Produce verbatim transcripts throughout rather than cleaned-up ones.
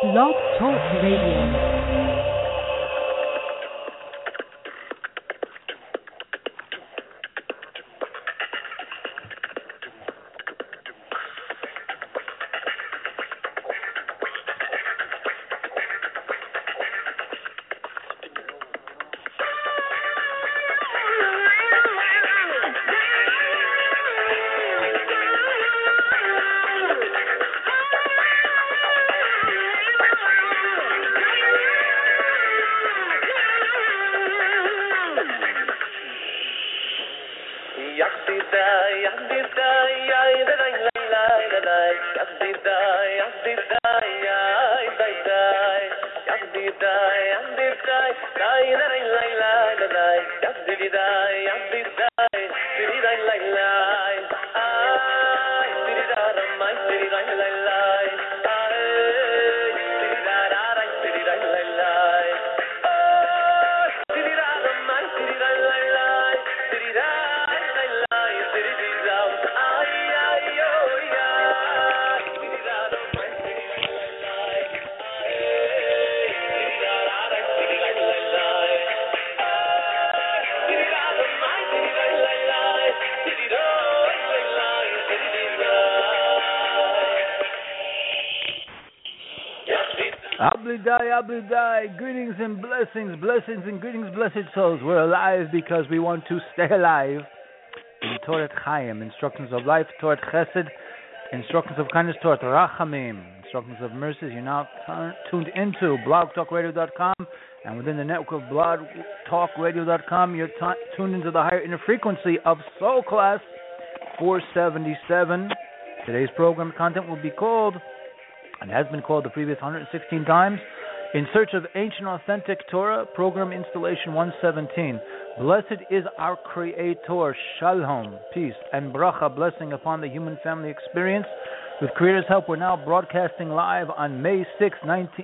Blog Talk Radio. Abdai, Abdai, greetings and blessings, blessings and greetings, blessed souls. We're alive because we want to stay alive. In Torah Chaim, instructions of life, Torah Chesed, instructions of kindness, Torah Rachamim, instructions of mercies. You're now t- tuned into blog talk radio dot com, and within the network of blog talk radio dot com, you're t- tuned into the higher inner frequency of Soul Class four seventy-seven. Today's program content will be called, and has been called the previous one hundred sixteen times, In Search of Ancient Authentic Torah, Program Installation one seventeen. Blessed is our Creator, Shalom, peace, and bracha, blessing upon the human family experience. With Creator's help, we're now broadcasting live on May sixth,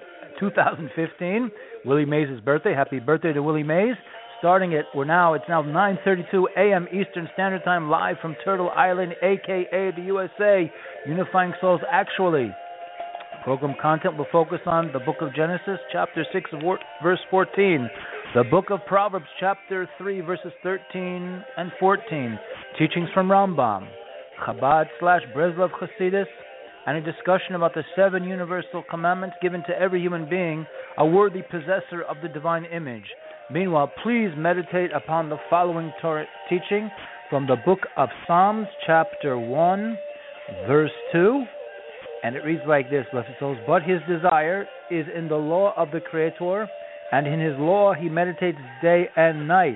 twenty fifteen, Willie Mays' birthday. Happy birthday to Willie Mays. Starting it, we're now, it's now nine thirty-two a.m. Eastern Standard Time, live from Turtle Island, a k a the U S A, unifying souls actually. Program content will focus on the book of Genesis, chapter six, verse fourteen, the book of Proverbs, chapter three, verses thirteen and fourteen, teachings from Rambam, Chabad slash Breslov Chassidus, and a discussion about the seven universal commandments given to every human being, a worthy possessor of the divine image. Meanwhile, please meditate upon the following Torah teaching from the book of Psalms, chapter one, verse two. And it reads like this, blessed souls, but his desire is in the law of the Creator, and in his law he meditates day and night.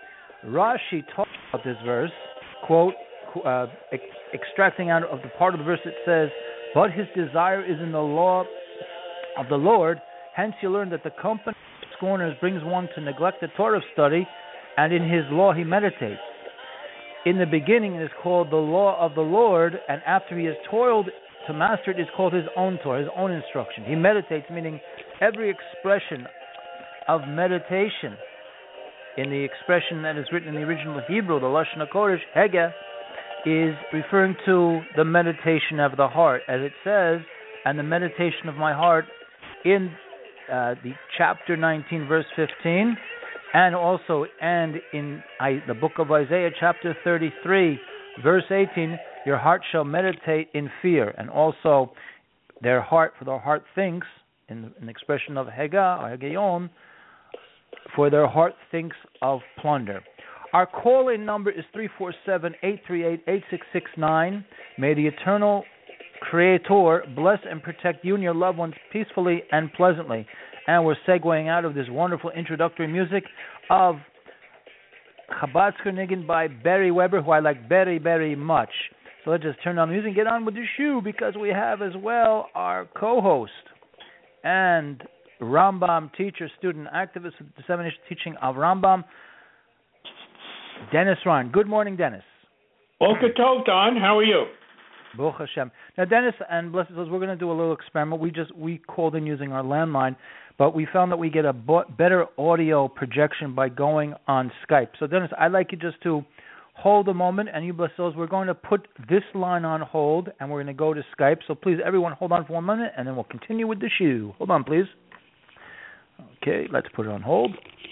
Rashi talks about this verse, quote, uh, ex- extracting out of the part of the verse that says, but his desire is in the law of the Lord. Hence you learn that the company of scorners brings one to neglect the Torah study, and in his law he meditates. In the beginning it is called the law of the Lord, and after he has toiled to master it is called his own Torah, his own instruction. He meditates, meaning every expression of meditation in the expression that is written in the original Hebrew, the Lashon HaKodesh, Hege, is referring to the meditation of the heart, as it says, and the meditation of my heart in uh, the chapter nineteen, verse fifteen, and also and in I, the book of Isaiah, chapter thirty-three, verse eighteen, your heart shall meditate in fear, and also their heart, for their heart thinks, in the, in the expression of Hega or Hegayon, for their heart thinks of plunder. Our call-in number is three four seven, eight three eight, eight six six nine. May the eternal Creator bless and protect you and your loved ones peacefully and pleasantly. And we're segueing out of this wonderful introductory music of Chabad Niggin by Barry Weber, who I like very, very much. So let's just turn on the music and get on with the show, because we have as well our co-host and Rambam teacher, student, activist with the dissemination teaching of Rambam, Dennis Ryan. Good morning, Dennis. Boker Tov, Don. How are you? Baruch Hashem. Now, Dennis and Blessed Souls, we're going to do a little experiment. We just we called in using our landline, but we found that we get a bo- better audio projection by going on Skype. So, Dennis, I'd like you just to hold a moment, and you bless those. We're going to put this line on hold, and we're going to go to Skype. So please, everyone, hold on for one minute, and then we'll continue with the shoe. Hold on, please. Okay, let's put it on hold.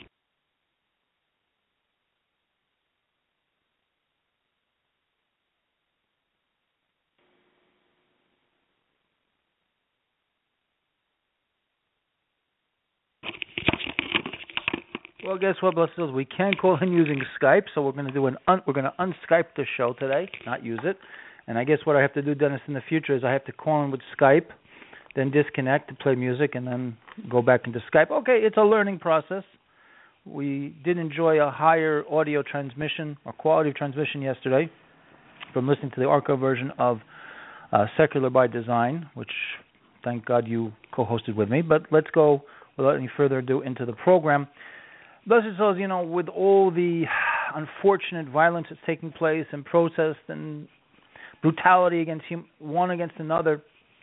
Well, guess what, blessed souls? We can't call in using Skype, so we're going to do an un- we're going to unskype the show today, not use it. And I guess what I have to do, Dennis, in the future is I have to call in with Skype, then disconnect to play music, and then go back into Skype. Okay, it's a learning process. We did enjoy a higher audio transmission or quality of transmission yesterday from listening to the archive version of uh, Secular by Design, which thank God you co-hosted with me. But let's go without any further ado into the program. Blessed souls, you know, with all the unfortunate violence that's taking place and protest and brutality against hum- one against another,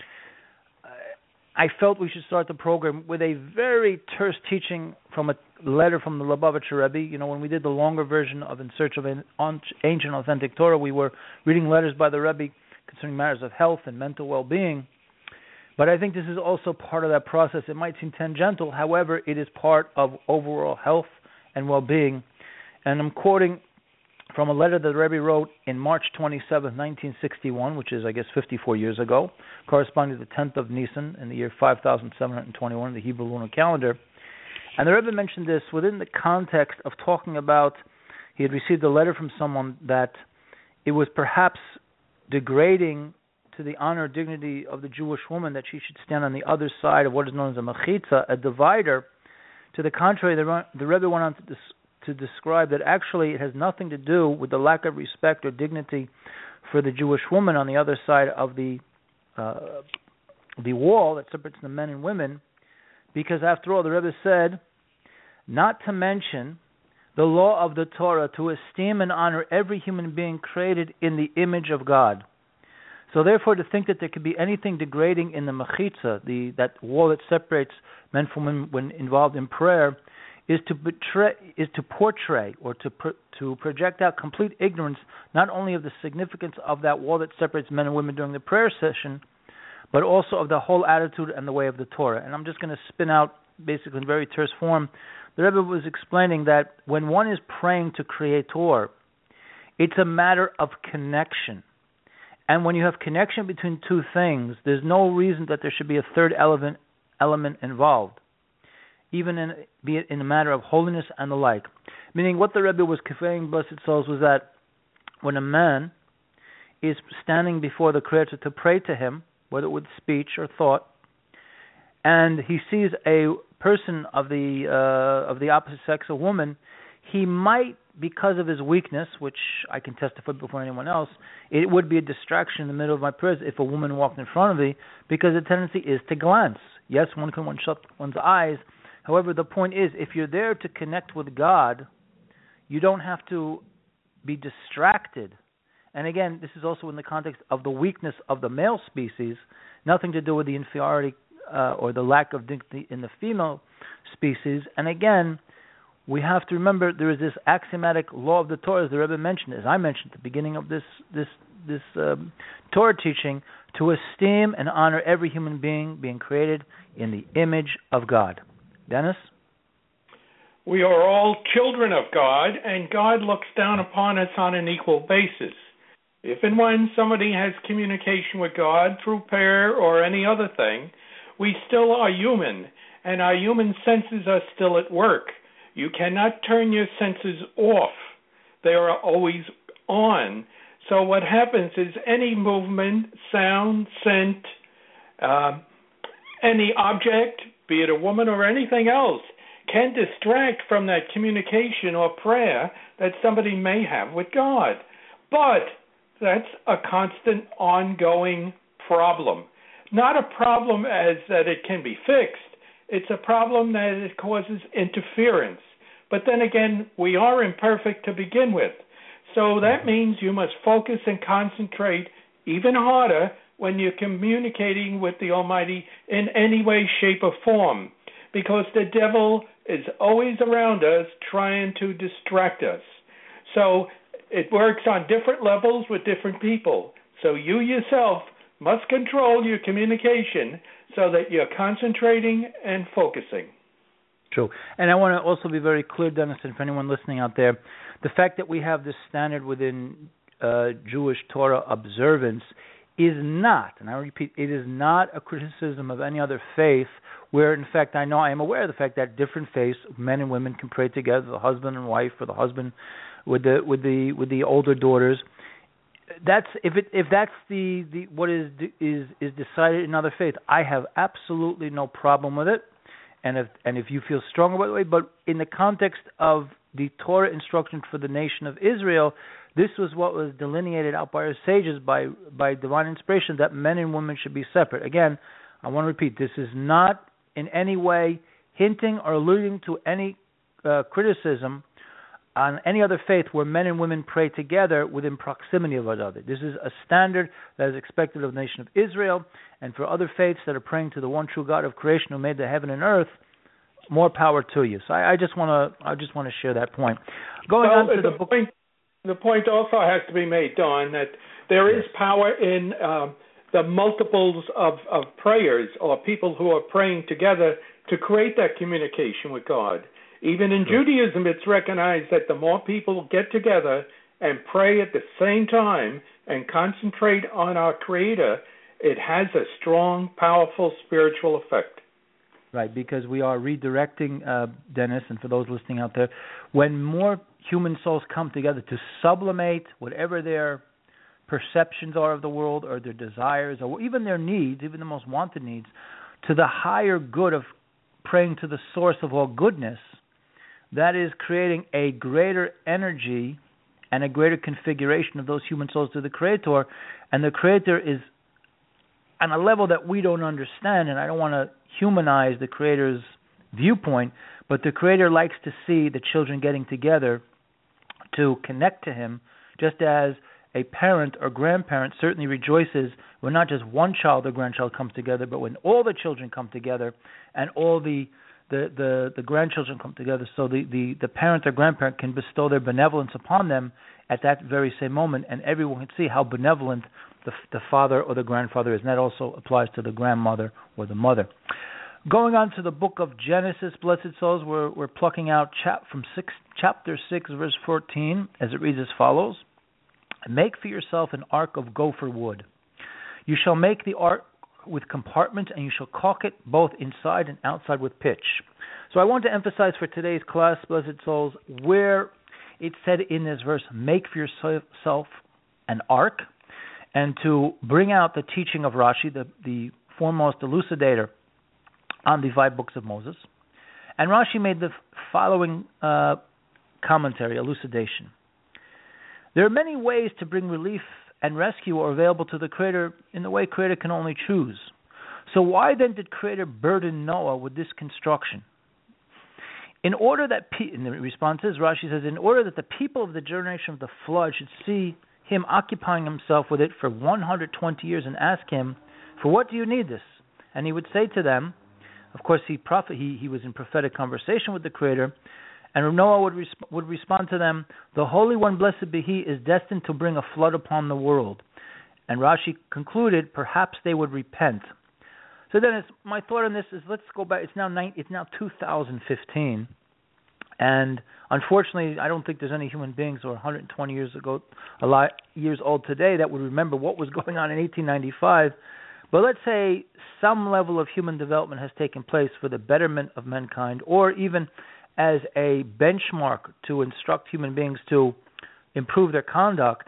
I felt we should start the program with a very terse teaching from a letter from the Lubavitcher Rebbe. You know, when we did the longer version of In Search of an Ancient Authentic Torah, we were reading letters by the Rebbe concerning matters of health and mental well-being. But I think this is also part of that process. It might seem tangential, however, it is part of overall health and well-being. And I'm quoting from a letter that the Rebbe wrote in March twenty-seventh, nineteen sixty-one, which is, I guess, fifty-four years ago, corresponding to the tenth of Nisan in the year five thousand seven hundred twenty-one in the Hebrew lunar calendar. And the Rebbe mentioned this within the context of talking about he had received a letter from someone that it was perhaps degrading to the honor and dignity of the Jewish woman that she should stand on the other side of what is known as a mechitza, a divider. To the contrary, the, the Rebbe went on to, dis, to describe that actually it has nothing to do with the lack of respect or dignity for the Jewish woman on the other side of the uh, the wall that separates the men and women, because after all, the Rebbe said, not to mention the law of the Torah to esteem and honor every human being created in the image of God. So therefore, to think that there could be anything degrading in the mechitza, the that wall that separates men from women when involved in prayer, is to betray, is to portray or to pro, to project out complete ignorance, not only of the significance of that wall that separates men and women during the prayer session, but also of the whole attitude and the way of the Torah. And I'm just going to spin out, basically in very terse form, the Rebbe was explaining that when one is praying to Creator, it's a matter of connection. And when you have connection between two things, there's no reason that there should be a third element element involved, even in be it in a matter of holiness and the like. Meaning, what the Rebbe was conveying, blessed souls, was that when a man is standing before the Creator to pray to Him, whether with speech or thought, and he sees a person of the uh, of the opposite sex, a woman, he might, because of his weakness, which I can testify before anyone else, it would be a distraction in the middle of my prayers if a woman walked in front of me, because the tendency is to glance. Yes, one can one shut one's eyes. However, the point is, if you're there to connect with God, you don't have to be distracted. And again, this is also in the context of the weakness of the male species, nothing to do with the inferiority uh, or the lack of dignity in the female species. And again, we have to remember there is this axiomatic law of the Torah, as the Rebbe mentioned, as I mentioned at the beginning of this this this um, Torah teaching, to esteem and honor every human being being created in the image of God. Dennis? We are all children of God, and God looks down upon us on an equal basis. If and when somebody has communication with God through prayer or any other thing, we still are human, and our human senses are still at work. You cannot turn your senses off. They are always on. So what happens is any movement, sound, scent, uh, any object, be it a woman or anything else, can distract from that communication or prayer that somebody may have with God. But that's a constant, ongoing problem. Not a problem as that it can be fixed. It's a problem that it causes interference. But then again, we are imperfect to begin with. So that means you must focus and concentrate even harder when you're communicating with the Almighty in any way, shape, or form, because the devil is always around us trying to distract us. So it works on different levels with different people. So you yourself must control your communication so that you're concentrating and focusing. True. And I want to also be very clear, Dennis, and for anyone listening out there, the fact that we have this standard within uh, Jewish Torah observance is not, and I repeat, it is not a criticism of any other faith where, in fact, I know I am aware of the fact that different faiths, men and women can pray together, the husband and wife, or the husband with the with the with the older daughters. That's if it if that's the, the what is is is decided in other faith, I have absolutely no problem with it. And if and if you feel strong about it, but in the context of the Torah instruction for the nation of Israel, this was what was delineated out by our sages by by divine inspiration, that men and women should be separate. Again, I want to repeat, this is not in any way hinting or alluding to any uh, criticism on any other faith where men and women pray together within proximity of one another. This is a standard that is expected of the nation of Israel, and for other faiths that are praying to the one true God of creation who made the heaven and earth, more power to you. So I, I just want to I just want to share that point. Going well, on to the, the book. Point, the point also has to be made, Don, that there is power in um, the multiples of, of prayers or people who are praying together to create that communication with God. Even in sure. Judaism, it's recognized that the more people get together and pray at the same time and concentrate on our Creator, it has a strong, powerful spiritual effect. Right, because we are redirecting, uh, Dennis, and for those listening out there, when more human souls come together to sublimate whatever their perceptions are of the world or their desires or even their needs, even the most wanted needs, to the higher good of praying to the source of all goodness, that is creating a greater energy and a greater configuration of those human souls to the Creator, and the Creator is on a level that we don't understand, and I don't want to humanize the Creator's viewpoint, but the Creator likes to see the children getting together to connect to Him, just as a parent or grandparent certainly rejoices when not just one child or grandchild comes together, but when all the children come together and all the the, the, the grandchildren come together, so the, the, the parent or grandparent can bestow their benevolence upon them at that very same moment, and everyone can see how benevolent the, the father or the grandfather is. And that also applies to the grandmother or the mother. Going on to the book of Genesis, blessed souls, we're, we're plucking out chap, from six, chapter six, verse fourteen, as it reads as follows. Make for yourself an ark of gopher wood. You shall make the ark with compartments, and you shall caulk it both inside and outside with pitch. So I want to emphasize for today's class, blessed souls, where it said in this verse, make for yourself an ark, and to bring out the teaching of Rashi, the, the foremost elucidator on the five books of Moses. And Rashi made the following uh, commentary, elucidation. There are many ways to bring relief and rescue are available to the Creator in the way Creator can only choose. So why then did Creator burden Noah with this construction? In order that, pe- and the response is, Rashi says, in order that the people of the generation of the flood should see him occupying himself with it for one hundred twenty years and ask him, for what do you need this? And he would say to them, of course he prophet, he, he was in prophetic conversation with the Creator, and Noah would, resp- would respond to them, the Holy One, blessed be He, is destined to bring a flood upon the world. And Rashi concluded, perhaps they would repent. So then it's, my thought on this is, let's go back, it's now nine, it's now two thousand fifteen, and unfortunately I don't think there's any human beings who are one hundred twenty years ago, a lot years old today, that would remember what was going on in eighteen ninety-five. But let's say some level of human development has taken place for the betterment of mankind, or even as a benchmark to instruct human beings to improve their conduct.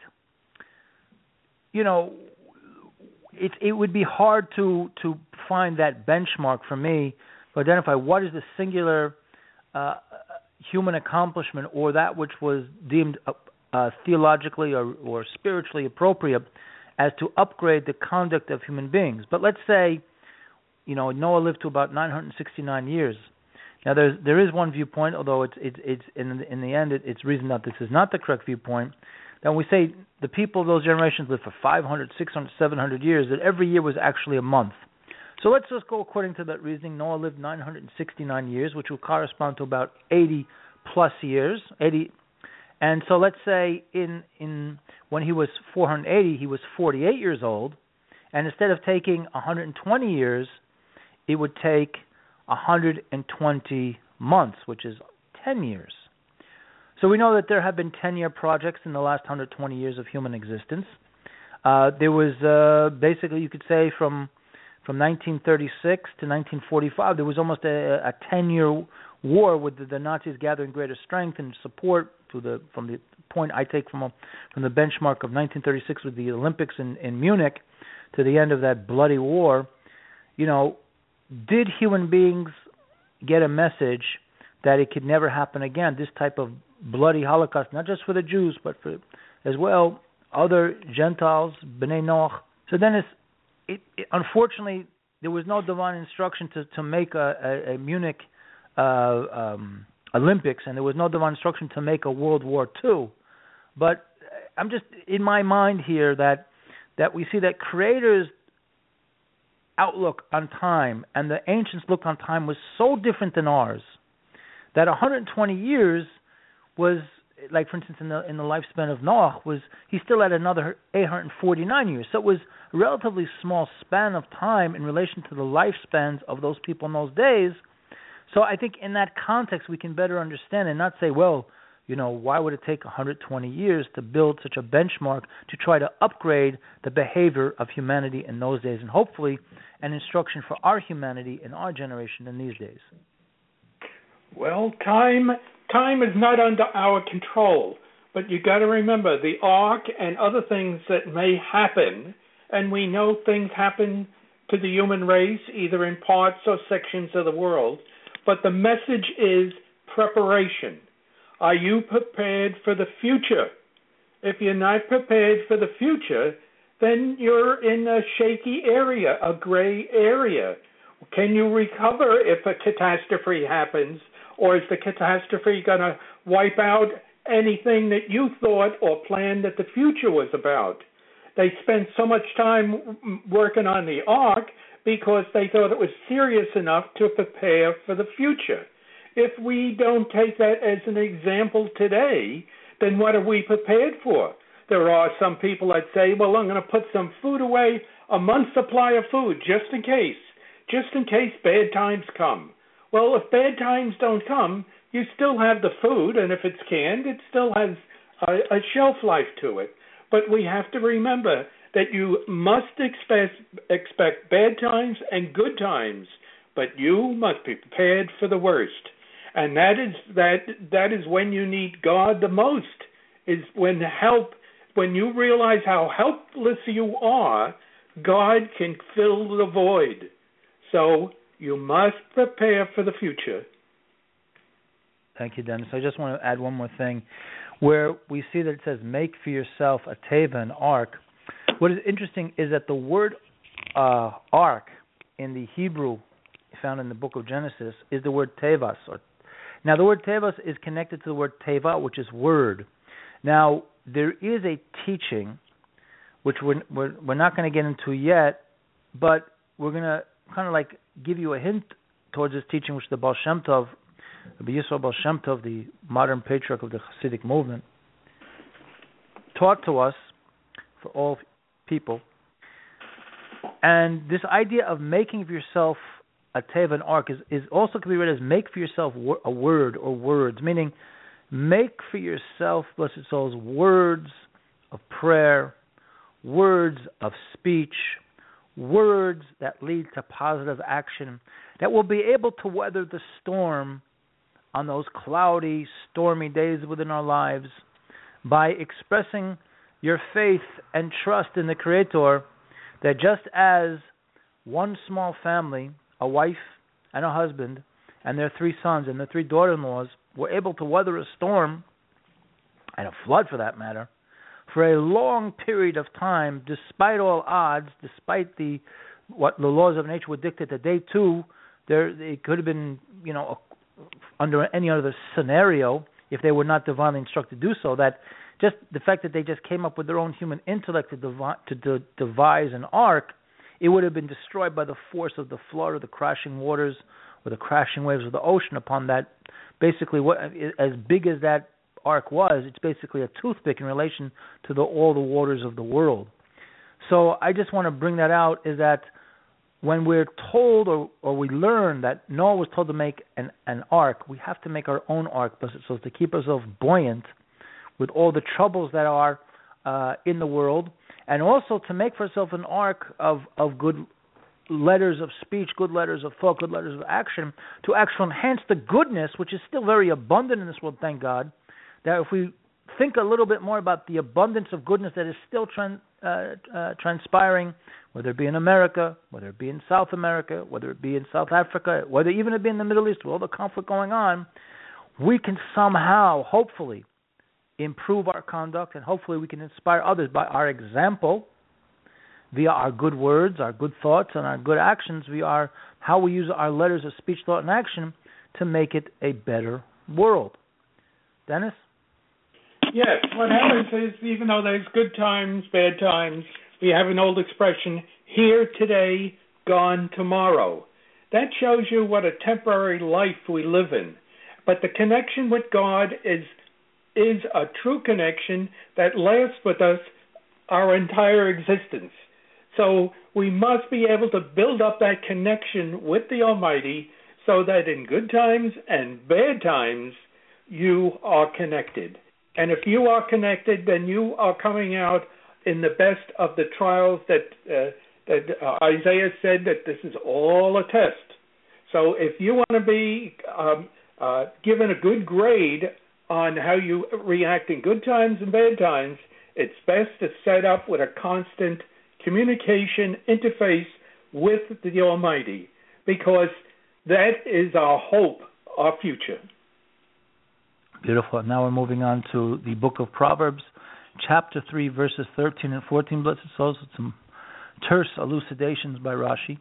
You know, it it would be hard to to find that benchmark for me to identify what is the singular uh, human accomplishment or that which was deemed uh, uh, theologically or, or spiritually appropriate as to upgrade the conduct of human beings. But let's say, you know, Noah lived to about nine hundred sixty-nine years. Now, there's, there is one viewpoint, although it's it's, it's in, in the end it, it's reasoned that this is not the correct viewpoint, that when we say the people of those generations lived for five hundred, six hundred, seven hundred years, that every year was actually a month. So let's just go according to that reasoning. Noah lived nine hundred sixty-nine years, which will correspond to about eighty plus years, eighty, And so let's say in in when he was four hundred eighty, he was forty-eight years old, and instead of taking one hundred twenty years, it would take one hundred twenty months, which is ten years. So we know that there have been ten-year projects in the last one hundred twenty years of human existence. Uh, there was uh, basically, you could say, from from nineteen thirty-six to nineteen forty-five, there was almost a, a ten-year war with the, the Nazis gathering greater strength and support to the from the point I take from a, from the benchmark of nineteen thirty-six with the Olympics in, in Munich to the end of that bloody war. You know, did human beings get a message that it could never happen again? This type of bloody Holocaust, not just for the Jews, but for as well other Gentiles, B'nai Noach. So then, it's, it, it, unfortunately, there was no divine instruction to, to make a, a, a Munich uh, um, Olympics, and there was no divine instruction to make a World War Two. But I'm just in my mind here that that we see that Creator's outlook on time and the ancients' look on time was so different than ours that one hundred twenty years was, like for instance in the in the lifespan of Noah, was he still had another eight hundred forty-nine years. So it was a relatively small span of time in relation to the lifespans of those people in those days. So I think in that context we can better understand and not say, well, you know, why would it take one hundred twenty years to build such a benchmark to try to upgrade the behavior of humanity in those days, and hopefully an instruction for our humanity in our generation in these days? Well, time time is not under our control, but you got to remember the ark and other things that may happen, and we know things happen to the human race either in parts or sections of the world, but the message is preparation. Are you prepared for the future? If you're not prepared for the future, then you're in a shaky area, a gray area. Can you recover if a catastrophe happens? Or is the catastrophe going to wipe out anything that you thought or planned that the future was about? They spent so much time working on the ark because they thought it was serious enough to prepare for the future. If we don't take that as an example today, then what are we prepared for? There are some people that say, well, I'm going to put some food away, a month's supply of food, just in case, just in case bad times come. Well, if bad times don't come, you still have the food, and if it's canned, it still has a, a shelf life to it. But we have to remember that you must expect, expect bad times and good times, but you must be prepared for the worst. And that is that that is when you need God the most, is when help, when you realize how helpless you are, God can fill the void. So you must prepare for the future. Thank you, Dennis. I just want to add one more thing. Where we see that it says, make for yourself a teva, an ark. What is interesting is that the word uh, ark in the Hebrew found in the book of Genesis is the word tevas. Or, now, the word tevas is connected to the word teva, which is word. Now, there is a teaching, which we're, we're, we're not going to get into yet, but we're going to kind of like give you a hint towards this teaching, which the Baal Shem Tov, the Yisrael Baal Shem Tov, the modern patriarch of the Hasidic movement, taught to us for all people. And this idea of making for yourself a teva, an ark, is, is also can be read as make for yourself a word or words, meaning make for yourself, blessed souls, words of prayer, words of speech, words that lead to positive action, that will be able to weather the storm on those cloudy, stormy days within our lives by expressing your faith and trust in the Creator, that just as one small family, a wife and a husband, and their three sons and their three daughter-in-laws were able to weather a storm, and a flood for that matter, for a long period of time, despite all odds, despite the what the laws of nature would dictate that they too, there it could have been, you know, under any other scenario, if they were not divinely instructed to do so, that just the fact that they just came up with their own human intellect to, devi- to de- devise an ark, it would have been destroyed by the force of the flood or the crashing waters or the crashing waves of the ocean upon that. Basically, what as big as that ark was. It's basically a toothpick in relation to the, all the waters of the world. So I just want to bring that out, is that when we're told or, or we learn that Noah was told to make an, an ark, we have to make our own ark, so to keep ourselves buoyant with all the troubles that are uh, in the world, and also to make for ourselves an ark of, of good letters of speech, good letters of thought, good letters of action, to actually enhance the goodness, which is still very abundant in this world, thank God, that if we think a little bit more about the abundance of goodness that is still tran- uh, uh, transpiring, whether it be in America, whether it be in South America, whether it be in South Africa, whether even it be in the Middle East, with all the conflict going on, we can somehow, hopefully, improve our conduct, and hopefully we can inspire others by our example, via our good words, our good thoughts, and our good actions, via our, how we use our letters of speech, thought, and action to make it a better world. Dennis? Yes, what happens is, even though there's good times, bad times, we have an old expression, here today, gone tomorrow. That shows you what a temporary life we live in. But the connection with God is is a true connection that lasts with us our entire existence. So we must be able to build up that connection with the Almighty so that in good times and bad times, you are connected. And if you are connected, then you are coming out in the best of the trials that, uh, that uh, Isaiah said that this is all a test. So if you want to be um, uh, given a good grade on how you react in good times and bad times, it's best to set up with a constant communication interface with the Almighty, because that is our hope, our future. Beautiful. Now we're moving on to the book of Proverbs, chapter three, verses thirteen and fourteen. Blessed souls, with some terse elucidations by Rashi.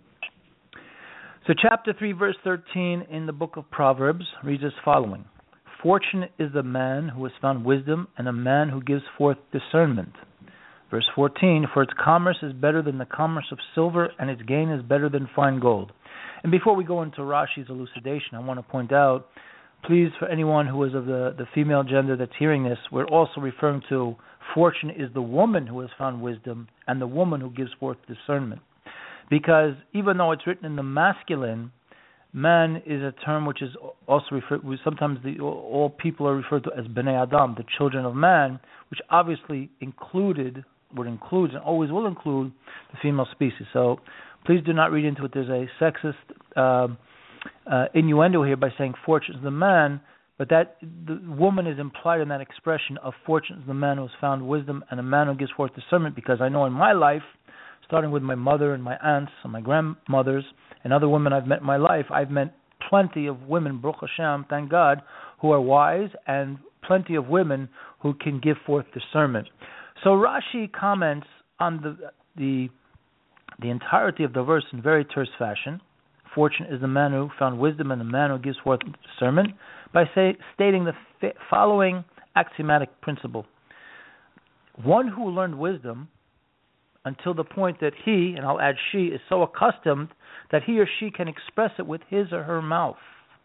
So chapter three, verse thirteen in the book of Proverbs reads as following. Fortunate is the man who has found wisdom, and a man who gives forth discernment. Verse fourteen, for its commerce is better than the commerce of silver, and its gain is better than fine gold. And before we go into Rashi's elucidation, I want to point out, please, for anyone who is of the, the female gender that's hearing this, we're also referring to fortunate is the woman who has found wisdom, and the woman who gives forth discernment. Because even though it's written in the masculine, man is a term which is also referred, sometimes the, all people are referred to as Bnei Adam, the children of man, which obviously included, would include, and always will include the female species. So please do not read into it there's a sexist uh, uh, innuendo here by saying fortune is the man, but that the woman is implied in that expression of fortune is the man who has found wisdom and a man who gives forth discernment, because I know in my life, starting with my mother and my aunts and my grandmothers and other women I've met in my life, I've met plenty of women, Baruch Hashem, thank God, who are wise, and plenty of women who can give forth discernment. So Rashi comments on the the the entirety of the verse in very terse fashion. Fortunate is the man who found wisdom and the man who gives forth discernment, by say, stating the f- following axiomatic principle. One who learned wisdom until the point that he, and I'll add she, is so accustomed that he or she can express it with his or her mouth.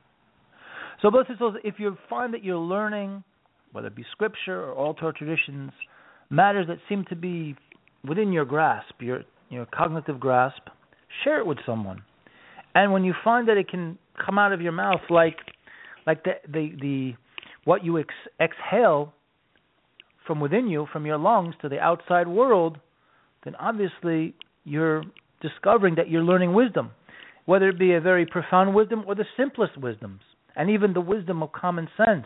So, if you find that you're learning, whether it be scripture or all Torah traditions, matters that seem to be within your grasp, your your cognitive grasp, share it with someone. And when you find that it can come out of your mouth like like the the, the what you ex- exhale from within you, from your lungs to the outside world, then obviously you're discovering that you're learning wisdom, whether it be a very profound wisdom or the simplest wisdoms, and even the wisdom of common sense.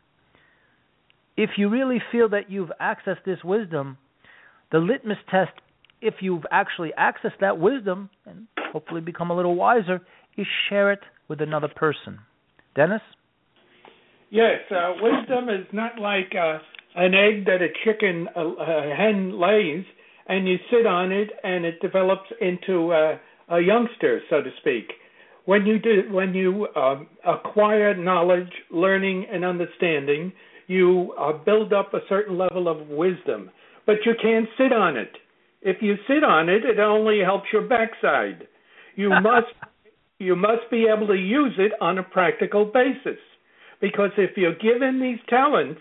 If you really feel that you've accessed this wisdom, the litmus test, if you've actually accessed that wisdom and hopefully become a little wiser, is share it with another person. Dennis? Yes, uh, wisdom is not like uh, an egg that a chicken, a, a hen lays, and you sit on it and it develops into uh, a youngster, so to speak. When you do, when you um, acquire knowledge, learning, and understanding, you uh, build up a certain level of wisdom, but you can't sit on it. If you sit on it, it only helps your backside. You must you must be able to use it on a practical basis, because if you're given these talents,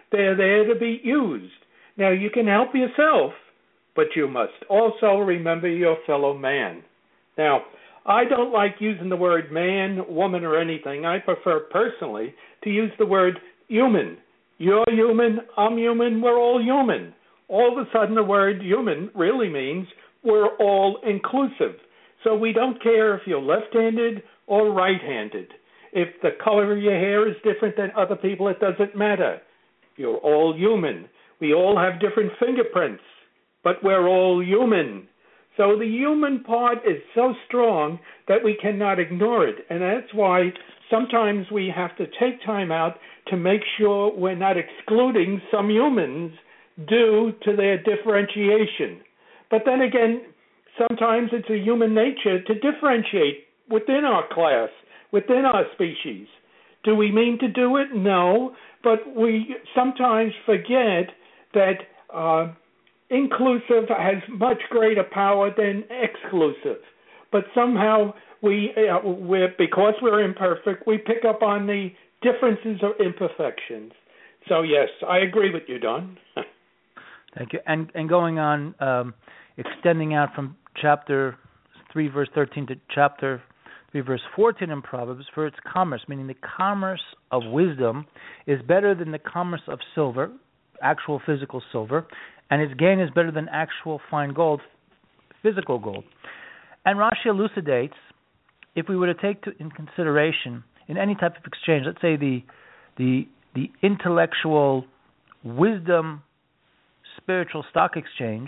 They're there to be used. Now, you can help yourself, but you must also remember your fellow man. Now, I don't like using the word man, woman, or anything. I prefer personally to use the word human. You're human, I'm human, we're all human. All of a sudden, the word human really means we're all inclusive. So we don't care if you're left-handed or right-handed. If the color of your hair is different than other people, it doesn't matter. You're all human. We all have different fingerprints, but we're all human. So the human part is so strong that we cannot ignore it. And that's why sometimes we have to take time out to make sure we're not excluding some humans due to their differentiation. But then again, sometimes it's a human nature to differentiate within our class, within our species. Do we mean to do it? No. But we sometimes forget that uh, inclusive has much greater power than exclusive. But somehow, we, uh, we're, because we're imperfect, we pick up on the differences or imperfections. So, yes, I agree with you, Don. Thank you. And, and going on, um, extending out from chapter three, verse thirteen to chapter three, verse fourteen in Proverbs, for its commerce, meaning the commerce of wisdom, is better than the commerce of silver, actual physical silver, and its gain is better than actual fine gold, physical gold. And Rashi elucidates, if we were to take to, in consideration in any type of exchange, let's say the the the intellectual wisdom spiritual stock exchange,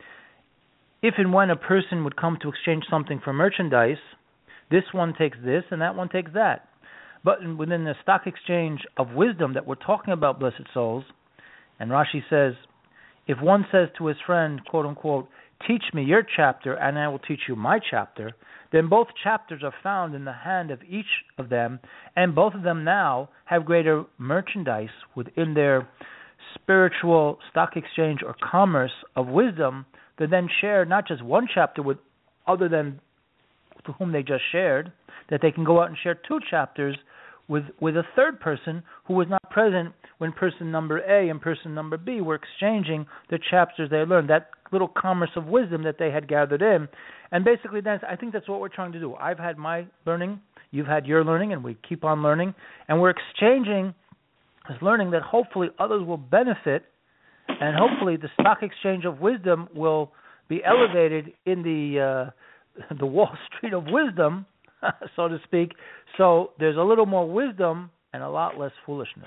if and when a person would come to exchange something for merchandise, this one takes this and that one takes that. But within the stock exchange of wisdom that we're talking about, blessed souls, and Rashi says, if one says to his friend, quote unquote, teach me your chapter and I will teach you my chapter, then both chapters are found in the hand of each of them, and both of them now have greater merchandise within their spiritual stock exchange or commerce of wisdom that then share not just one chapter with other than to whom they just shared, that they can go out and share two chapters with, with a third person who was not present when person number A and person number B were exchanging the chapters they learned, that little commerce of wisdom that they had gathered in. And basically, that's, I think that's what we're trying to do. I've had my learning, you've had your learning, and we keep on learning, and we're exchanging this learning that hopefully others will benefit, and hopefully the stock exchange of wisdom will be elevated in the uh, the Wall Street of wisdom, so to speak. So there's a little more wisdom and a lot less foolishness.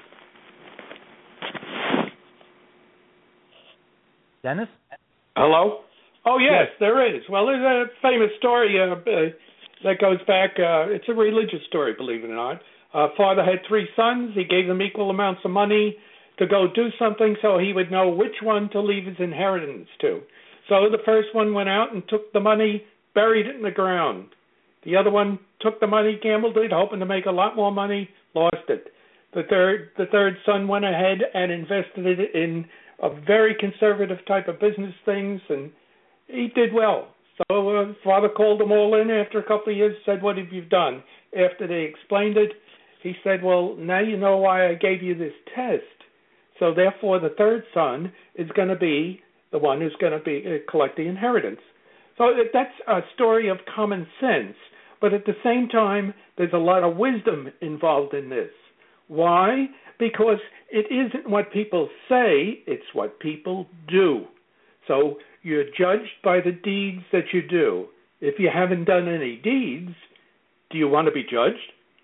Dennis? Hello? Oh, yes, yes. There is. Well, there's a famous story uh, uh, that goes back. Uh, it's a religious story, believe it or not. Uh, father had three sons. He gave them equal amounts of money to go do something so he would know which one to leave his inheritance to. So the first one went out and took the money, buried it in the ground. The other one took the money, gambled it, hoping to make a lot more money, lost it. The third, the third son went ahead and invested it in a very conservative type of business things, and he did well. So uh, father called them all in after a couple of years, said, what have you done? After they explained it, he said, well, now you know why I gave you this test. So therefore, the third son is going to be the one who's going to be uh, collect the inheritance. So that's a story of common sense. But at the same time, there's a lot of wisdom involved in this. Why? Because it isn't what people say, it's what people do. So you're judged by the deeds that you do. If you haven't done any deeds, do you want to be judged?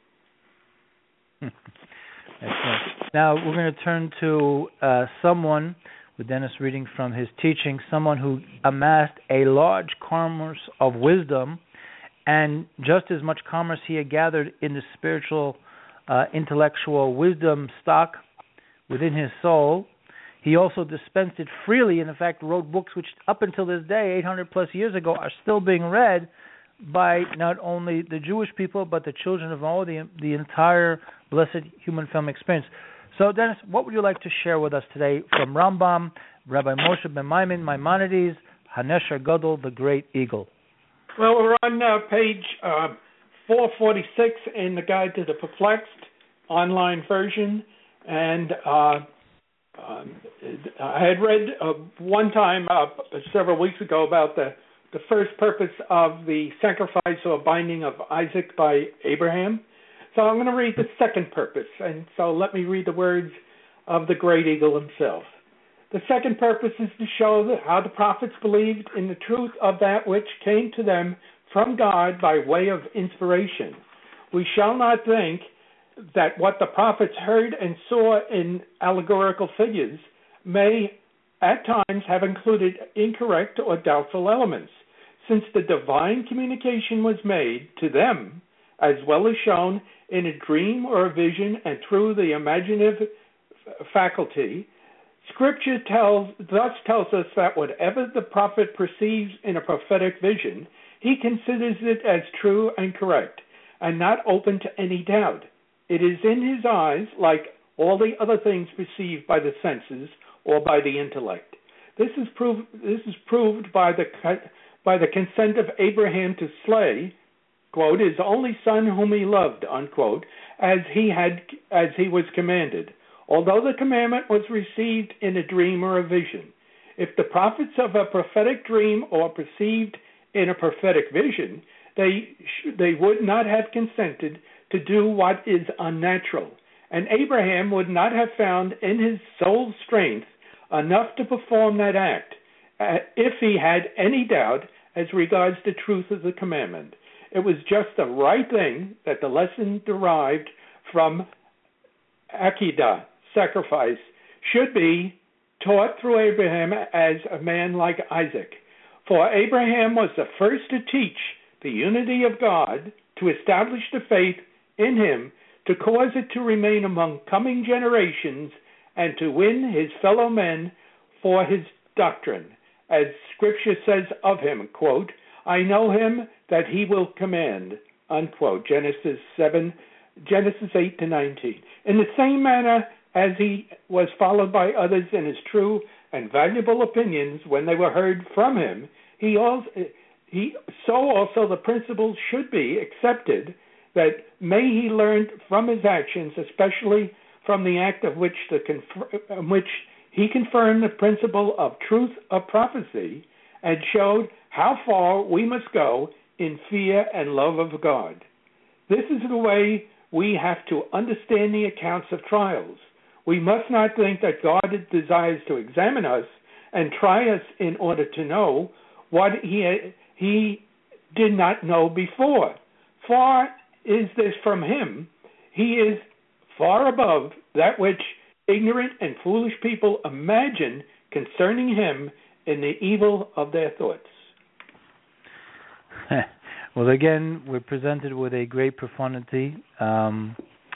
Excellent. Now we're going to turn to uh, someone, with Dennis reading from his teaching, someone who amassed a large commerce of wisdom, and just as much commerce he had gathered in the spiritual, uh, intellectual wisdom stock within his soul, he also dispensed it freely, and in fact wrote books which up until this day, eight hundred plus years ago, are still being read by not only the Jewish people, but the children of all the the entire blessed human family experience. So, Dennis, what would you like to share with us today from Rambam, Rabbi Moshe ben Maimon, Maimonides, Hanesher Gadol, the Great Eagle? Well, we're on uh, page uh, four forty-six in the Guide to the Perplexed online version, and uh, Um, I had read uh, one time uh, several weeks ago about the, the first purpose of the sacrifice or binding of Isaac by Abraham. So I'm going to read the second purpose, and so let me read the words of the great eagle himself. The second purpose is to show how the prophets believed in the truth of that which came to them from God by way of inspiration. We shall not think that what the prophets heard and saw in allegorical figures may at times have included incorrect or doubtful elements, since the divine communication was made to them as well as shown in a dream or a vision and through the imaginative faculty. Scripture tells, thus tells us that whatever the prophet perceives in a prophetic vision, he considers it as true and correct, and not open to any doubt. It is in his eyes like all the other things perceived by the senses or by the intellect. This is proved. This is proved by the by the consent of Abraham to slay, quote, his only son whom he loved, unquote, as he had as he was commanded. Although the commandment was received in a dream or a vision, if the prophets of a prophetic dream or perceived in a prophetic vision, they sh- they would not have consented to do what is unnatural, and Abraham would not have found in his soul's strength enough to perform that act, uh, if he had any doubt as regards the truth of the commandment. It was just the right thing that the lesson derived from Akedah, sacrifice, should be taught through Abraham as a man like Isaac. For Abraham was the first to teach the unity of God, to establish the faith in him, to cause it to remain among coming generations, and to win his fellow men for his doctrine. As Scripture says of him, quote, I know him that he will command, unquote, Genesis seven, Genesis eight to nineteen. In the same manner as he was followed by others in his true and valuable opinions when they were heard from him, he also, he so also the principles should be accepted that may he learn from his actions, especially from the act of which the confer- which he confirmed the principle of truth of prophecy and showed how far we must go in fear and love of God. This is the way we have to understand the accounts of trials. We must not think that God desires to examine us and try us in order to know what he, he did not know before. Far is this from him. He is far above that which ignorant and foolish people imagine concerning him in the evil of their thoughts. Well, again, we're presented with a great profundity um,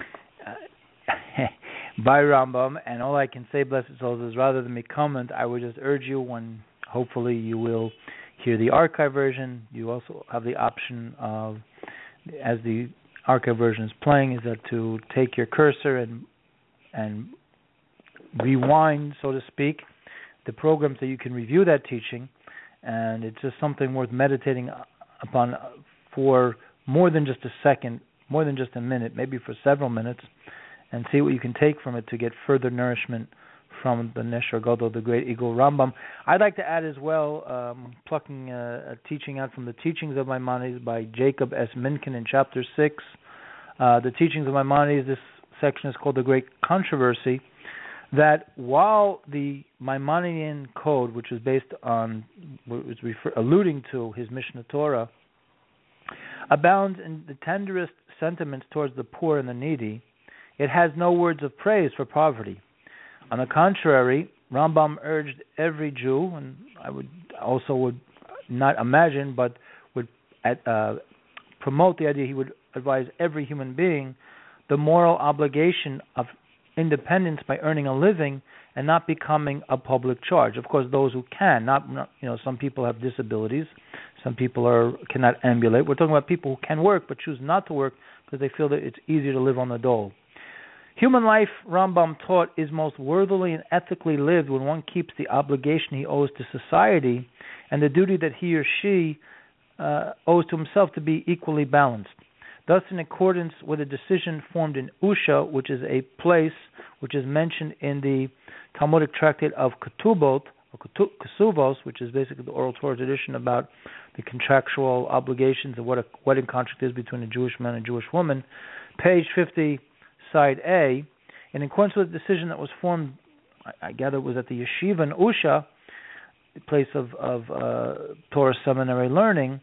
by Rambam, and all I can say, blessed souls, is rather than me comment, I would just urge you, when hopefully you will hear the archive version, you also have the option of, as the archive version is playing, is that to take your cursor and and rewind, so to speak, the program so you can review that teaching, and it's just something worth meditating upon for more than just a second, more than just a minute, maybe for several minutes, and see what you can take from it to get further nourishment from the Nesher Gadol, the great Eagle Rambam. I'd like to add as well, um, plucking a, a teaching out from the Teachings of Maimonides by Jacob S. Minkin in chapter six. Uh, the Teachings of Maimonides, this section is called The Great Controversy, that while the Maimonidean code, which was based on, was refer, alluding to his Mishnah Torah, abounds in the tenderest sentiments towards the poor and the needy, it has no words of praise for poverty. On the contrary, Rambam urged every Jew, and I would also would not imagine, but would uh, promote the idea, he would advise every human being the moral obligation of independence by earning a living and not becoming a public charge. Of course, those who can, not, not you know, some people have disabilities, some people are cannot ambulate. We're talking about people who can work but choose not to work because they feel that it's easier to live on the dole. Human life, Rambam taught, is most worthily and ethically lived when one keeps the obligation he owes to society and the duty that he or she uh, owes to himself to be equally balanced. Thus, in accordance with a decision formed in Usha, which is a place which is mentioned in the Talmudic tractate of Ketubot, or Kesuvos, which is basically the oral Torah tradition about the contractual obligations of what a wedding contract is between a Jewish man and a Jewish woman, page fifty, side A, in accordance with the decision that was formed, I, I gather it was at the Yeshiva in Usha, the place of, of uh, Torah seminary learning,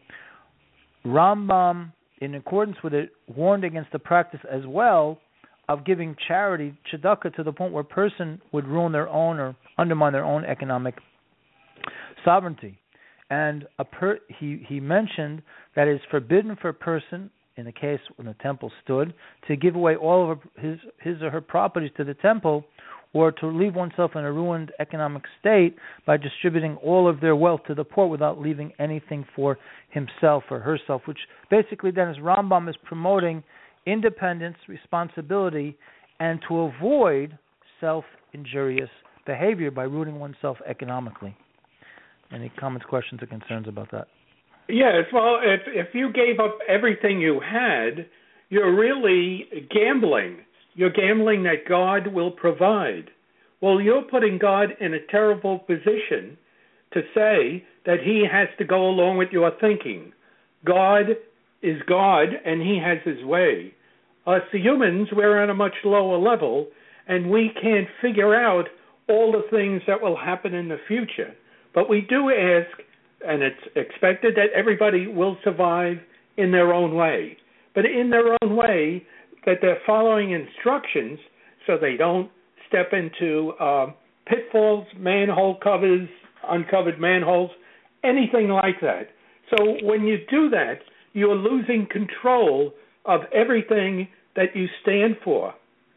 Rambam, in accordance with it, warned against the practice as well of giving charity, tzedakah, to the point where a person would ruin their own or undermine their own economic sovereignty. And a per, he, he mentioned that it is forbidden for a person, in the case when the temple stood, to give away all of his, his or her properties to the temple, or to leave oneself in a ruined economic state by distributing all of their wealth to the poor without leaving anything for himself or herself, which basically then, as Rambam is promoting independence, responsibility, and to avoid self-injurious behavior by ruining oneself economically. Any comments, questions, or concerns about that? Yes, well, if if you gave up everything you had, you're really gambling. You're gambling that God will provide. Well, you're putting God in a terrible position to say that he has to go along with your thinking. God is God, and he has his way. Us humans, we're on a much lower level, and we can't figure out all the things that will happen in the future. But we do ask, and it's expected that everybody will survive in their own way. But in their own way, that they're following instructions so they don't step into uh, pitfalls, manhole covers, uncovered manholes, anything like that. So when you do that, you're losing control of everything that you stand for.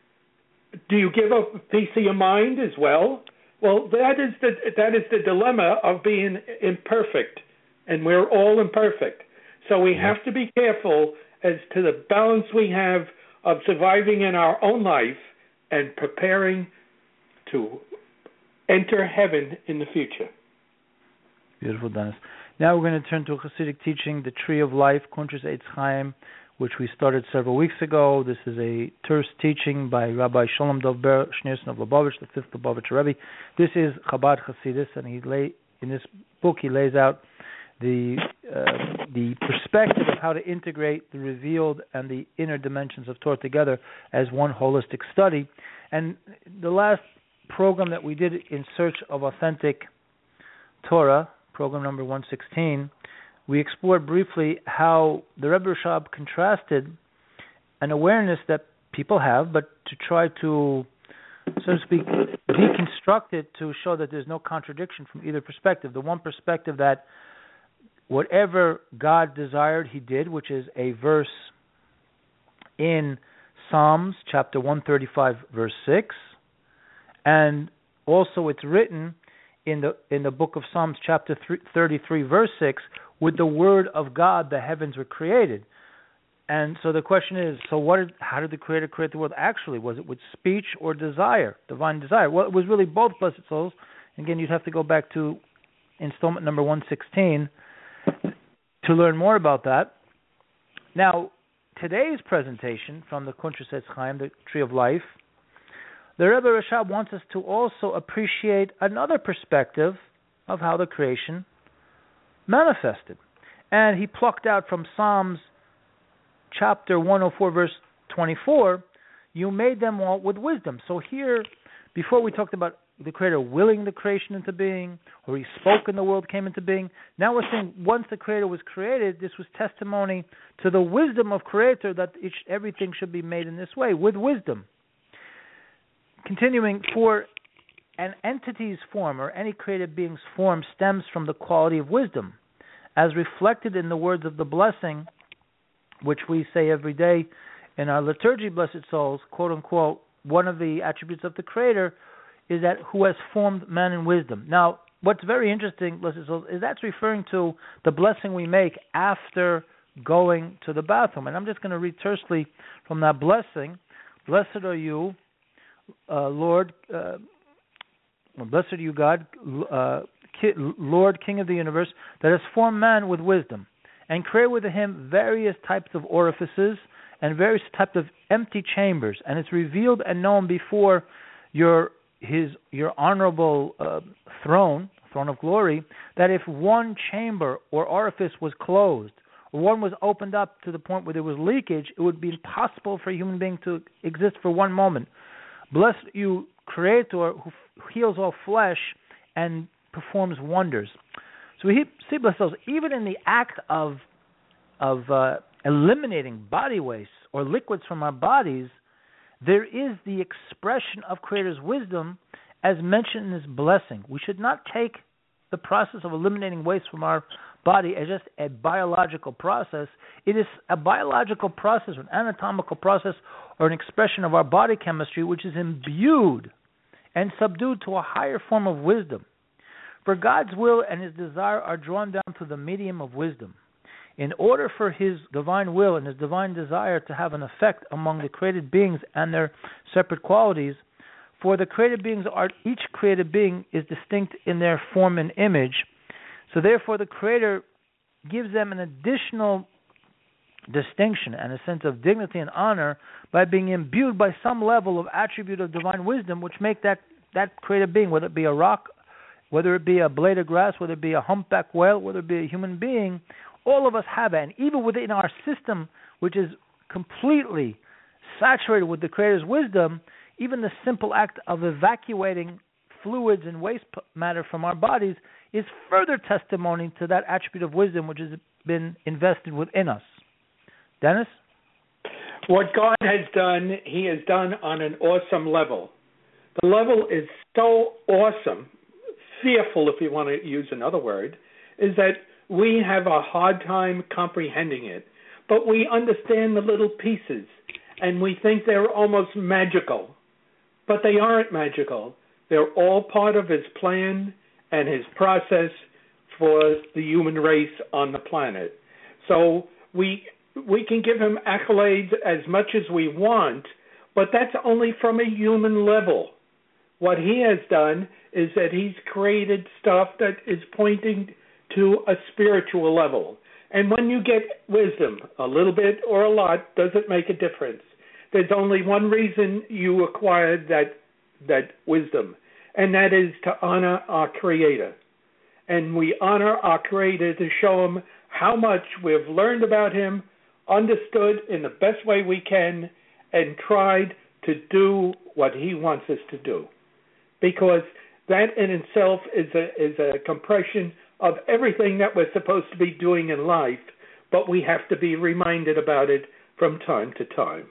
Do you give up a piece of your mind as well? Well, that is the that is the dilemma of being imperfect, and we're all imperfect. So we yeah. have to be careful as to the balance we have of surviving in our own life and preparing to enter heaven in the future. Beautiful, Dennis. Now we're going to turn to a Hasidic teaching, the Tree of Life, Kuntres Eitz Chaim, which we started several weeks ago. This is a terse teaching by Rabbi Shalom Dov Ber Schneerson of Lubavitch, the fifth Lubavitcher Rebbe. This is Chabad Hasidus, and he lay in this book he lays out the uh, the perspective of how to integrate the revealed and the inner dimensions of Torah together as one holistic study. And the last program that we did in search of authentic Torah, program number one sixteen, we explored briefly how the Rebbe Rashab contrasted an awareness that people have, but to try to, so to speak, deconstruct it to show that there's no contradiction from either perspective. The one perspective that whatever God desired, he did, which is a verse in Psalms chapter one thirty-five, verse six, and also it's written in the in the book of Psalms chapter thirty-three, verse six, with the word of God the heavens were created. And so the question is, so what? Did, how did the Creator create the world? Actually, was it with speech or desire, divine desire? Well, it was really both, blessed souls. Again, you'd have to go back to installment number one sixteen to learn more about that. Now, today's presentation from the Kuntres Eitz Chaim, the Tree of Life, the Rebbe Rashab wants us to also appreciate another perspective of how the creation manifested. And he plucked out from Psalms chapter one oh four, verse twenty-four, you made them all with wisdom. So here, before we talked about the Creator willing the creation into being, or he spoke and the world came into being, now we're saying once the Creator was created, this was testimony to the wisdom of Creator that each, everything should be made in this way, with wisdom. Continuing, for an entity's form or any created being's form stems from the quality of wisdom, as reflected in the words of the blessing, which we say every day in our liturgy, blessed souls, quote unquote, one of the attributes of the Creator is that who has formed man in wisdom. Now, what's very interesting, blessed souls, is that's referring to the blessing we make after going to the bathroom. And I'm just going to read tersely from that blessing. Blessed are you, uh, Lord, uh, blessed are you, God, uh, Ki- Lord, King of the universe, that has formed man with wisdom, and created with him various types of orifices and various types of empty chambers, and it's revealed and known before your his your honorable uh, throne, throne of glory, that if one chamber or orifice was closed, or one was opened up to the point where there was leakage, it would be impossible for a human being to exist for one moment. Bless you, Creator, who heals all flesh and performs wonders. So we see, bless those, even in the act of of uh, eliminating body waste or liquids from our bodies, there is the expression of Creator's wisdom as mentioned in this blessing. We should not take the process of eliminating waste from our body as just a biological process. It is a biological process, an anatomical process, or an expression of our body chemistry, which is imbued and subdued to a higher form of wisdom. For God's will and His desire are drawn down through the medium of wisdom. In order for His divine will and His divine desire to have an effect among the created beings and their separate qualities, for the created beings are, each created being is distinct in their form and image, so therefore the Creator gives them an additional distinction and a sense of dignity and honor by being imbued by some level of attribute of divine wisdom, which make that, that created being, whether it be a rock, whether it be a blade of grass, whether it be a humpback whale, whether it be a human being, all of us have that. And even within our system, which is completely saturated with the Creator's wisdom, even the simple act of evacuating fluids and waste matter from our bodies is further testimony to that attribute of wisdom which has been invested within us. Dennis? What God has done, He has done on an awesome level. The level is so awesome, fearful if you want to use another word, is that we have a hard time comprehending it. But we understand the little pieces, and we think they're almost magical. But they aren't magical. They're all part of His plan and His process for the human race on the planet. So we we can give Him accolades as much as we want, but that's only from a human level. What He has done is that He's created stuff that is pointing to a spiritual level. And when you get wisdom, a little bit or a lot, doesn't make a difference. There's only one reason you acquired that that wisdom, and that is to honor our Creator. And we honor our Creator to show Him how much we've learned about Him, understood in the best way we can, and tried to do what He wants us to do. Because that in itself is a, is a compression of everything that we're supposed to be doing in life, but we have to be reminded about it from time to time.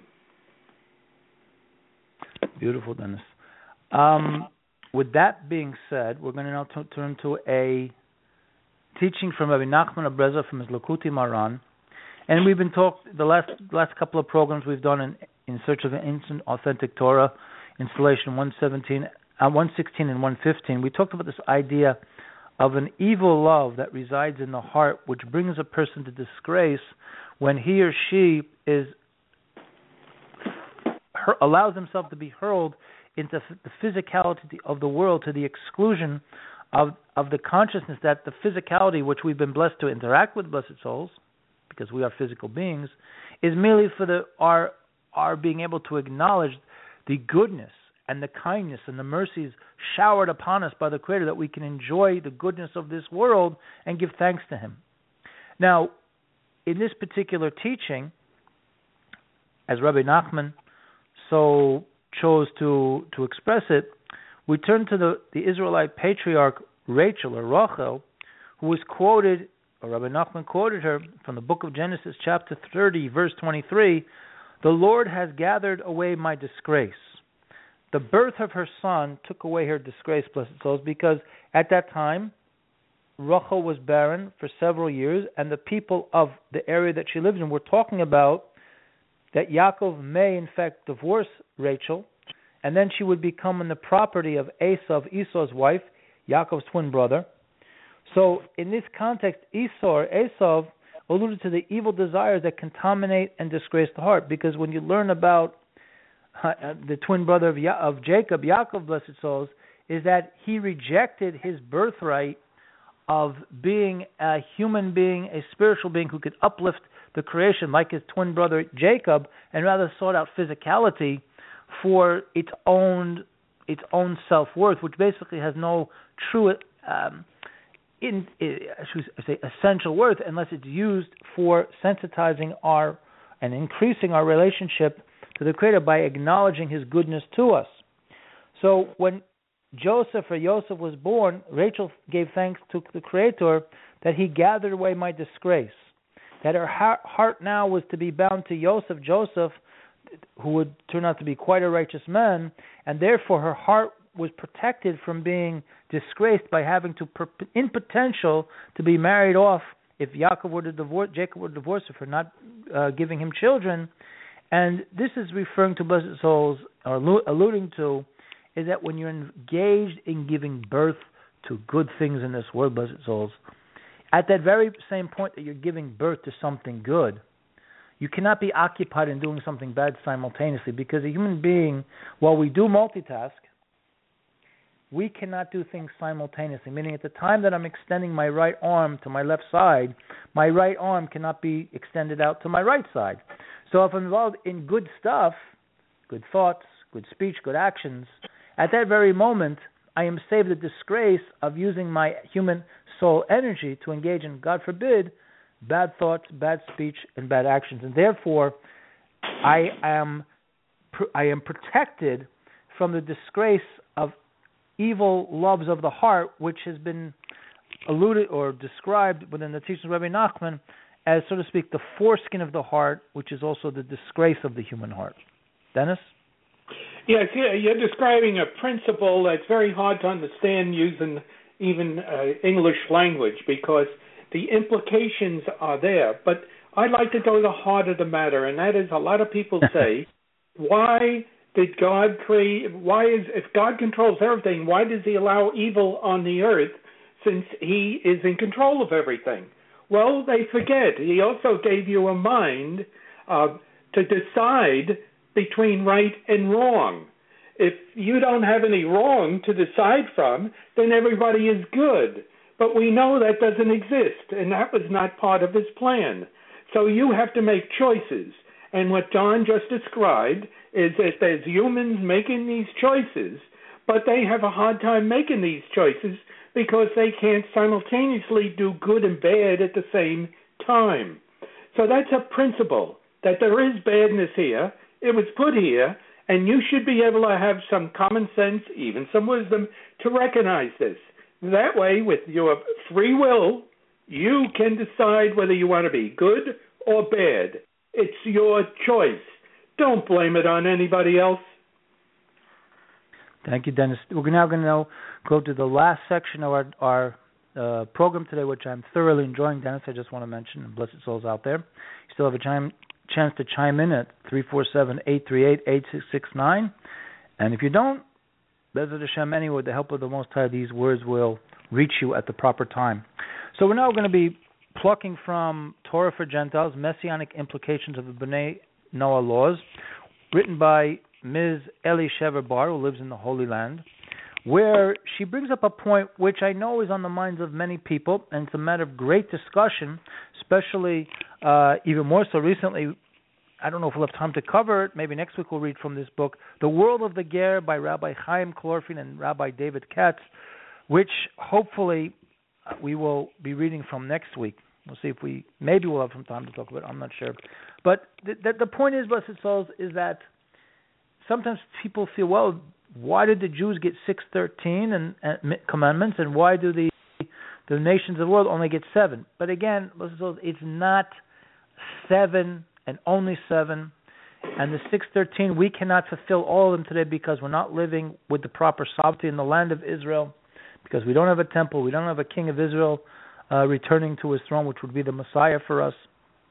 Beautiful, Dennis. Um, with that being said, we're going to now t- turn to a teaching from Rabbi Nachman of Breza from his Likutei Moharan. And we've been talking, the last last couple of programs we've done in, in search of an instant authentic Torah, installation one seventeen, uh, one sixteen and one fifteen. We talked about this idea of an evil love that resides in the heart, which brings a person to disgrace when he or she is her, allows himself to be hurled into f- the physicality of the world to the exclusion of of the consciousness that the physicality which we've been blessed to interact with blessed souls, because we are physical beings, is merely for the our our being able to acknowledge the goodness and the kindness and the mercies showered upon us by the Creator, that we can enjoy the goodness of this world and give thanks to Him. Now, in this particular teaching, as Rabbi Nachman so chose to, to express it, we turn to the, the Israelite patriarch Rachel, or Rachel, who was quoted, or Rabbi Nachman quoted her from the book of Genesis, chapter thirty, verse twenty-three, "The Lord has gathered away my disgrace." The birth of her son took away her disgrace, blessed souls, because at that time, Rachel was barren for several years, and the people of the area that she lived in were talking about that Yaakov may, in fact, divorce Rachel, and then she would become in the property of Esau, Esau's wife, Yaakov's twin brother. So, in this context, Esau, or Esau, alluded to the evil desires that contaminate and disgrace the heart, because when you learn about Uh, the twin brother of, ya- of Jacob, Yaakov, blessed souls, is that he rejected his birthright of being a human being, a spiritual being who could uplift the creation like his twin brother Jacob, and rather sought out physicality for its own its own self-worth, which basically has no true um, in, I should say essential worth unless it's used for sensitizing our and increasing our relationship to the Creator by acknowledging His goodness to us. So when Joseph or Yosef was born, Rachel gave thanks to the Creator that He gathered away my disgrace, that her heart now was to be bound to Yosef, Joseph, who would turn out to be quite a righteous man, and therefore her heart was protected from being disgraced by having to, in potential, to be married off if Yaakov were to divorce, Jacob would divorce her for not uh, giving him children. And this is referring to blessed souls, or alluding to, is that when you're engaged in giving birth to good things in this world, blessed souls, at that very same point that you're giving birth to something good, you cannot be occupied in doing something bad simultaneously, because a human being, while we do multitask, we cannot do things simultaneously, meaning at the time that I'm extending my right arm to my left side, my right arm cannot be extended out to my right side. So if I'm involved in good stuff, good thoughts, good speech, good actions, at that very moment, I am saved the disgrace of using my human soul energy to engage in, God forbid, bad thoughts, bad speech, and bad actions. And therefore, I am I am protected from the disgrace of evil loves of the heart, which has been alluded or described within the teachings of Rabbi Nachman as, so to speak, the foreskin of the heart, which is also the disgrace of the human heart. Dennis? Yes, you're describing a principle that's very hard to understand using even uh, English language, because the implications are there. But I'd like to go to the heart of the matter, and that is, a lot of people say, why did God create, why is, if God controls everything, why does He allow evil on the earth since He is in control of everything? Well, they forget. He also gave you a mind uh, to decide between right and wrong. If you don't have any wrong to decide from, then everybody is good. But we know that doesn't exist, and that was not part of His plan. So you have to make choices. And what John just described is that there's humans making these choices, but they have a hard time making these choices because they can't simultaneously do good and bad at the same time. So that's a principle, that there is badness here. It was put here, and you should be able to have some common sense, even some wisdom, to recognize this. That way, with your free will, you can decide whether you want to be good or bad. It's your choice. Don't blame it on anybody else. Thank you, Dennis. We're now going to go to the last section of our, our uh, program today, which I'm thoroughly enjoying, Dennis. I just want to mention, and blessed souls out there, you still have a chime, chance to chime in at three four seven, eight three eight, eight six six nine. And if you don't, Bezrat Hashem, anyway, with the help of the Most High, these words will reach you at the proper time. So we're now going to be plucking from Torah for Gentiles, Messianic Implications of the B'nai Noah Laws, written by Miz Eli Shever Bar, who lives in the Holy Land, where she brings up a point which I know is on the minds of many people, and it's a matter of great discussion, especially uh, even more so recently. I don't know if we'll have time to cover it. Maybe next week we'll read from this book, The World of the Ger by Rabbi Chaim Klorfin and Rabbi David Katz, which hopefully we will be reading from next week. We'll see if we, maybe we'll have some time to talk about it. I'm not sure. But the, the, the point is, blessed souls, is that sometimes people feel, well, why did the Jews get six thirteen and, and commandments, and why do the the nations of the world only get seven? But again, blessed souls, it's not seven and only seven. And the six thirteen, we cannot fulfill all of them today because we're not living with the proper sovereignty in the land of Israel, because we don't have a temple, we don't have a king of Israel uh, returning to his throne, which would be the Messiah for us.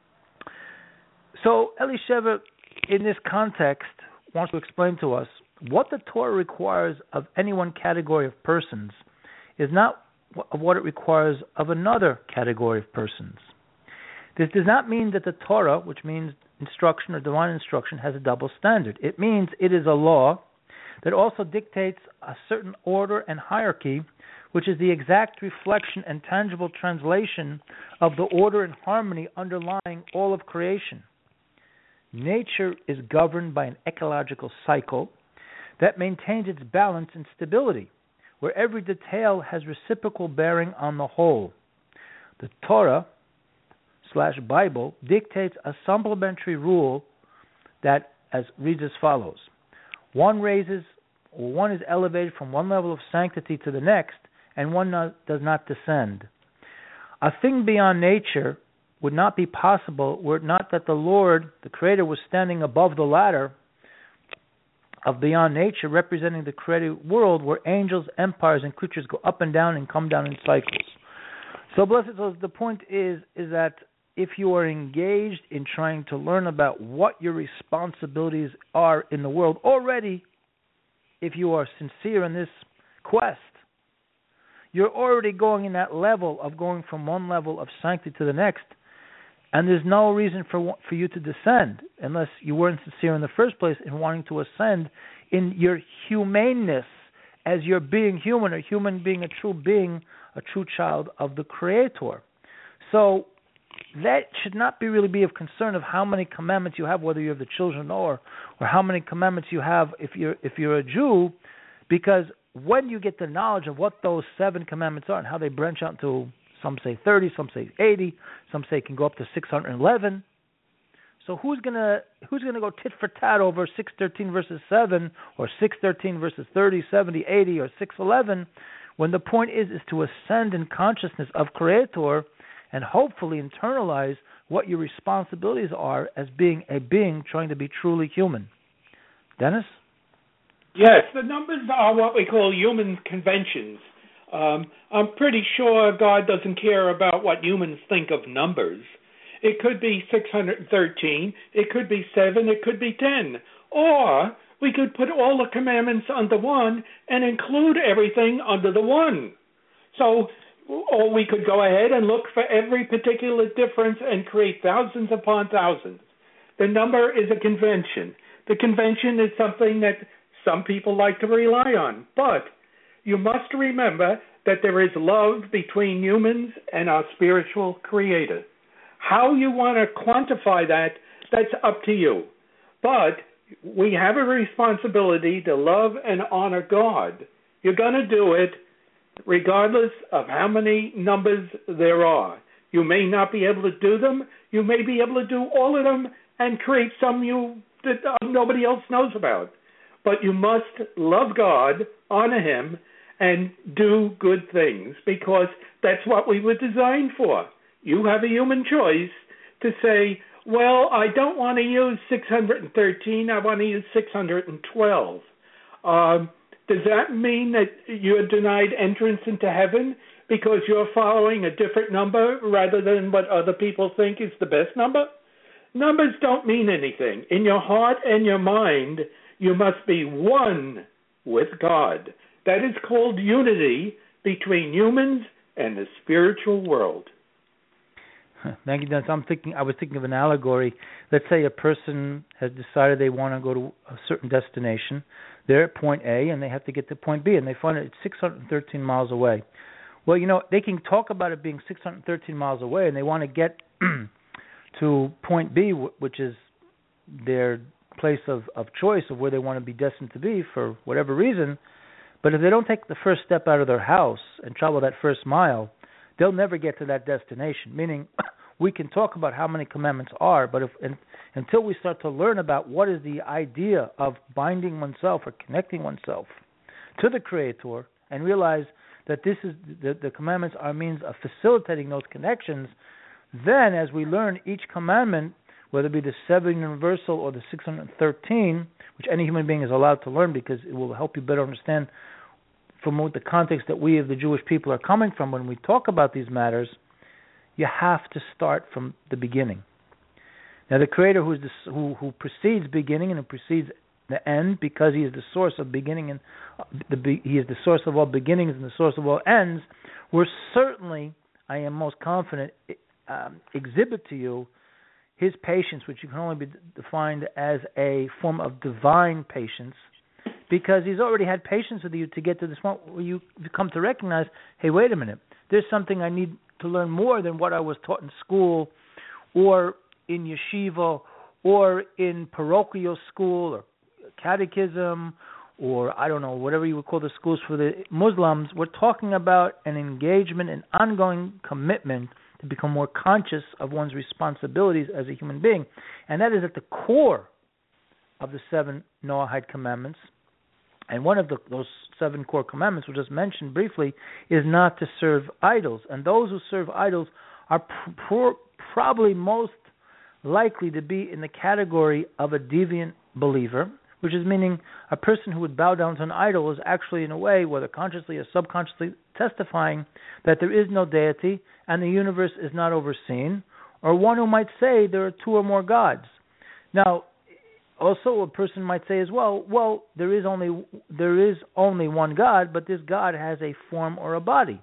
So Eli Shever, in this context, wants to explain to us what the Torah requires of any one category of persons is not what it requires of another category of persons. This does not mean that the Torah, which means instruction or divine instruction, has a double standard. It means it is a law that also dictates a certain order and hierarchy which is the exact reflection and tangible translation of the order and harmony underlying all of creation. Nature is governed by an ecological cycle that maintains its balance and stability, where every detail has reciprocal bearing on the whole. The Torah slash Bible dictates a supplementary rule that as reads as follows. One raises, or one is elevated from one level of sanctity to the next, and one not, does not descend. A thing beyond nature would not be possible were it not that the Lord, the Creator, was standing above the ladder of beyond nature, representing the created world where angels, empires, and creatures go up and down and come down in cycles. So, blessed souls, the point is, is that if you are engaged in trying to learn about what your responsibilities are in the world already, if you are sincere in this quest, you're already going in that level of going from one level of sanctity to the next, and there's no reason for for you to descend unless you weren't sincere in the first place in wanting to ascend in your humaneness as your being human, a human being, a true being, a true child of the Creator. So that should not be really be of concern of how many commandments you have, whether you have the children or or how many commandments you have if you're if you're a Jew, because when you get the knowledge of what those seven commandments are and how they branch out to, some say thirty, some say eighty, some say it can go up to six hundred eleven. So who's gonna who's gonna go tit for tat over six thirteen verses seven or six thirteen verses thirty, seventy, eighty, or six eleven, when the point is is to ascend in consciousness of Creator and hopefully internalize what your responsibilities are as being a being trying to be truly human. Dennis? Yes, the numbers are what we call human conventions. Um, I'm pretty sure God doesn't care about what humans think of numbers. It could be six hundred thirteen, it could be seven, it could be ten. Or we could put all the commandments under one and include everything under the one. So, or we could go ahead and look for every particular difference and create thousands upon thousands. The number is a convention. The convention is something that some people like to rely on, but you must remember that there is love between humans and our spiritual Creator. How you want to quantify that, that's up to you. But we have a responsibility to love and honor God. You're going to do it regardless of how many numbers there are. You may not be able to do them. You may be able to do all of them and create some you that nobody else knows about. But you must love God, honor Him, and do good things, because that's what we were designed for. You have a human choice to say, well, I don't want to use six hundred thirteen, I want to use six hundred twelve. Um, does that mean that you're denied entrance into heaven because you're following a different number rather than what other people think is the best number? Numbers don't mean anything. In your heart and your mind, you must be one with God. That is called unity between humans and the spiritual world. Thank you, Dennis. I'm thinking. I was thinking of an allegory. Let's say a person has decided they want to go to a certain destination. They're at point A, and they have to get to point B, and they find it it's six hundred thirteen miles away. Well, you know, they can talk about it being six hundred thirteen miles away, and they want to get to point B, which is their place of, of choice of where they want to be destined to be for whatever reason. But if they don't take the first step out of their house and travel that first mile, they'll never get to that destination. Meaning, we can talk about how many commandments are, but if and, until we start to learn about what is the idea of binding oneself or connecting oneself to the Creator and realize that this is the, the commandments are means of facilitating those connections, then as we learn each commandment, whether it be the seven universal or the six hundred thirteen, which any human being is allowed to learn because it will help you better understand from what the context that we of the Jewish people are coming from when we talk about these matters, you have to start from the beginning. Now, the Creator who, is the, who, who precedes beginning and who precedes the end, because He is the source of beginning and uh, the, He is the source of all beginnings and the source of all ends, will certainly, I am most confident, um, exhibit to you His patience, which can only be defined as a form of divine patience, because he's already had patience with you to get to this point where you come to recognize, hey, wait a minute, there's something I need to learn more than what I was taught in school or in yeshiva or in parochial school or catechism or, I don't know, whatever you would call the schools for the Muslims. We're talking about an engagement, an ongoing commitment to become more conscious of one's responsibilities as a human being. And that is at the core of the seven Noahide commandments. And one of the, those seven core commandments, we just mentioned briefly, is not to serve idols. And those who serve idols are pr- pr- probably most likely to be in the category of a deviant believer, which is meaning a person who would bow down to an idol is actually, in a way, whether consciously or subconsciously, testifying that there is no deity and the universe is not overseen, or one who might say there are two or more gods. Now, also a person might say as well, well, there is only there is only one God, but this God has a form or a body.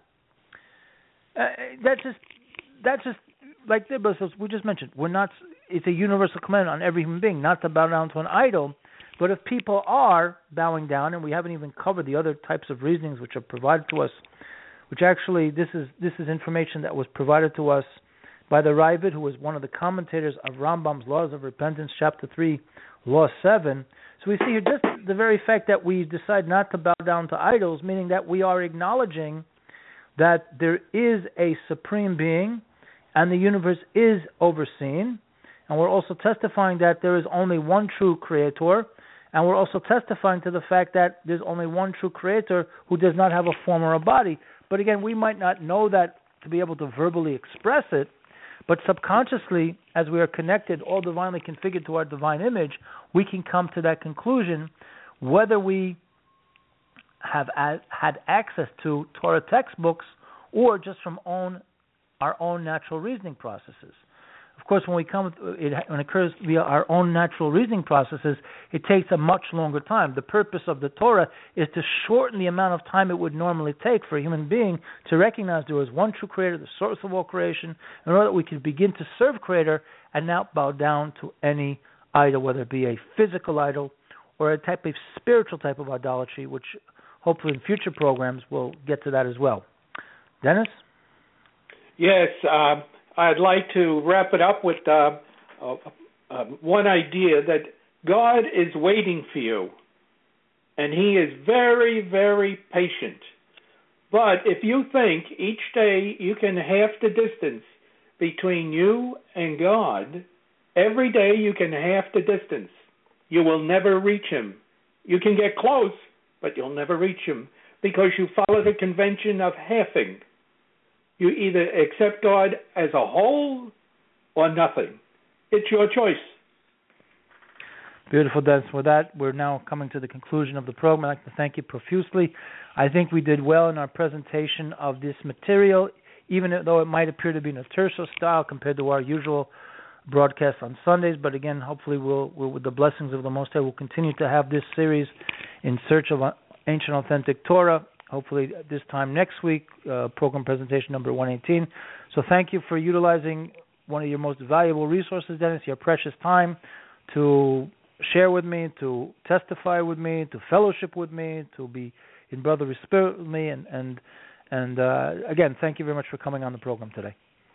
Uh, that's just that's just like the we just mentioned. We're not. It's a universal command on every human being not to bow down to an idol. But if people are bowing down, and we haven't even covered the other types of reasonings which are provided to us, which actually this is this is information that was provided to us by the Ravid, who was one of the commentators of Rambam's Laws of Repentance, chapter three, law seven. So we see here just the very fact that we decide not to bow down to idols, meaning that we are acknowledging that there is a supreme being and the universe is overseen, and we're also testifying that there is only one true creator. And we're also testifying to the fact that there's only one true creator who does not have a form or a body. But again, we might not know that to be able to verbally express it, but subconsciously, as we are connected, all divinely configured to our divine image, we can come to that conclusion whether we have a- had access to Torah textbooks or just from own our own natural reasoning processes. Of course, when we come, it, when it occurs via our own natural reasoning processes, it takes a much longer time. The purpose of the Torah is to shorten the amount of time it would normally take for a human being to recognize there is one true Creator, the source of all creation, in order that we can begin to serve Creator and not bow down to any idol, whether it be a physical idol or a type of spiritual type of idolatry, which hopefully in future programs we'll get to that as well. Dennis? Yes, uh, I'd like to wrap it up with uh, uh, uh, one idea that God is waiting for you, and He is very, very patient. But if you think each day you can half the distance between you and God, every day you can half the distance, you will never reach Him. You can get close, but you'll never reach Him because you follow the convention of halving. You either accept God as a whole or nothing. It's your choice. Beautiful, Dennis. With that, we're now coming to the conclusion of the program. I'd like to thank you profusely. I think we did well in our presentation of this material, even though it might appear to be in a terso style compared to our usual broadcast on Sundays. But again, hopefully, we'll, we'll with the blessings of the Most High, we'll continue to have this series in search of ancient, authentic Torah. Hopefully this time next week, uh, program presentation number one eighteen. So thank you for utilizing one of your most valuable resources, Dennis, your precious time to share with me, to testify with me, to fellowship with me, to be in brotherly spirit with me. And, and, and uh, again, thank you very much for coming on the program today.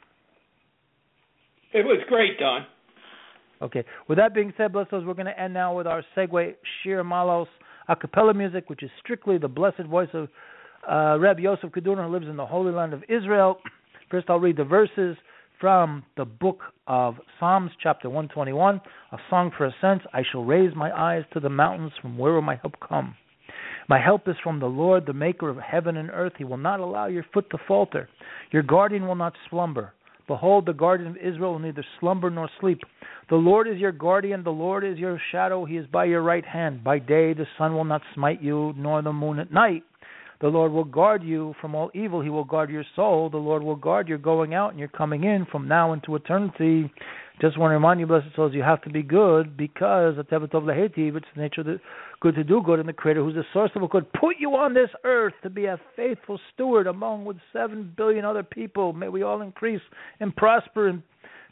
It was great, Don. Okay. With that being said, bless those, we're going to end now with our segue, Shir Malos, a cappella music, which is strictly the blessed voice of uh, Reb Yosef Kaduna, who lives in the Holy Land of Israel. First, I'll read the verses from the book of Psalms, chapter one twenty-one, a song for ascent. I shall raise my eyes to the mountains, from where will my help come? My help is from the Lord, the maker of heaven and earth. He will not allow your foot to falter. Your guardian will not slumber. Behold, the guardian of Israel will neither slumber nor sleep. The Lord is your guardian, the Lord is your shadow, He is by your right hand. By day the sun will not smite you, nor the moon at night. The Lord will guard you from all evil, He will guard your soul. The Lord will guard your going out and your coming in from now into eternity. Just want to remind you, blessed souls, you have to be good because it's the nature of the good to do good, and the Creator, who's the source of all good, put you on this earth to be a faithful steward among with seven billion other people. May we all increase and prosper and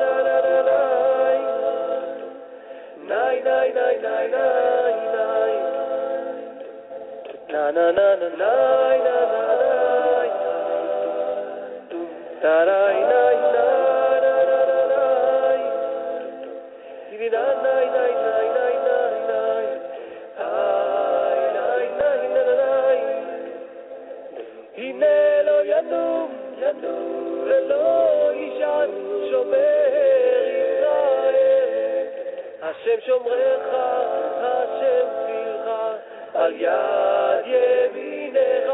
Nay, nay, nay, nay, nay, nay. Na, na, na, na, nay, na, na, nay. Da, nay, nay, na, na, na, na, nay. Di, na, nay, nay, nay, nay, nay, nay. Ay, nay, nay, na, na, nay. הנה לא ינום, ינום, ולא ישן, שומר ישראל. השם שומרך, השם צילך, על יד ימינך.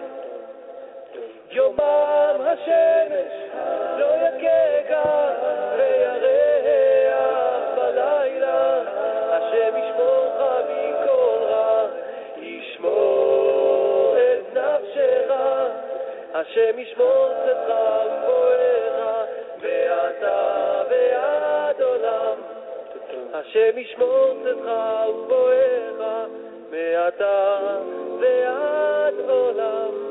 יומם השמש לא יככה, וירח בלילה. השם ישמורך מכל רע, ישמור את נפשך. השם ישמור צאתך ובואך, מעתה ועד עולם. השם ישמור צאתך ובואך, מעתה ועד עולם.